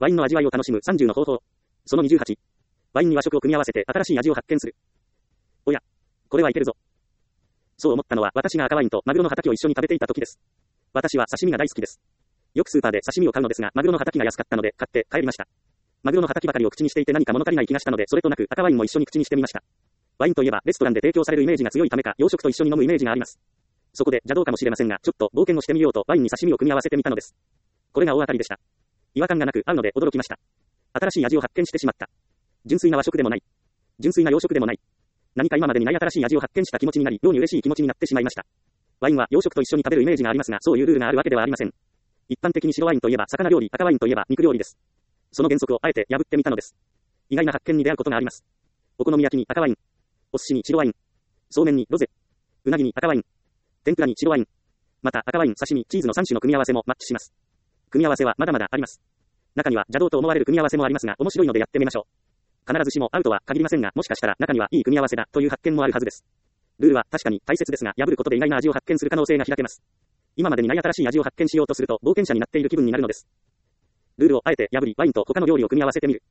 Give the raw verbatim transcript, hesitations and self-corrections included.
ワインの味わいを楽しむさんじゅうの方法。そのにじゅうはち。ワインに和食を組み合わせて新しい味を発見する。おや、これはいけるぞ。そう思ったのは私が赤ワインとマグロの畑を一緒に食べていた時です。私は刺身が大好きです。よくスーパーで刺身を買うのですが、マグロの畑が安かったので買って帰りました。マグロの畑ばかりを口にしていて何か物足りない気がしたので、それとなく赤ワインも一緒に口にしてみました。ワインといえばレストランで提供されるイメージが強いためか、洋食と一緒に飲むイメージがあります。そこで邪道かもしれませんが、ちょっと冒険をしてみようとワインに刺身を組み合わせてみたのです。これが大当たりでした。違和感がなく合うので驚きました。新しい味を発見してしまった。純粋な和食でもない。純粋な洋食でもない。何か今までにない新しい味を発見した気持ちになり、妙に嬉しい気持ちになってしまいました。ワインは洋食と一緒に食べるイメージがありますが、そういうルールがあるわけではありません。一般的に白ワインといえば魚料理、赤ワインといえば肉料理です。その原則をあえて破ってみたのです。意外な発見に出会うことがあります。お好み焼きに赤ワイン、お寿司に白ワイン、そうめんにロゼ、うなぎに赤ワイン、天ぷらに白ワイン、また赤ワイン、刺身、チーズのさん種の組み合わせもマッチします。組み合わせはまだまだあります。中には邪道と思われる組み合わせもありますが、面白いのでやってみましょう。必ずしも合うとは限りませんが、もしかしたら中にはいい組み合わせだという発見もあるはずです。ルールは確かに大切ですが、破ることで意外な味を発見する可能性が開けます。今までにない新しい味を発見しようとすると冒険者になっている気分になるのです。ルールをあえて破り、ワインと他の料理を組み合わせてみる。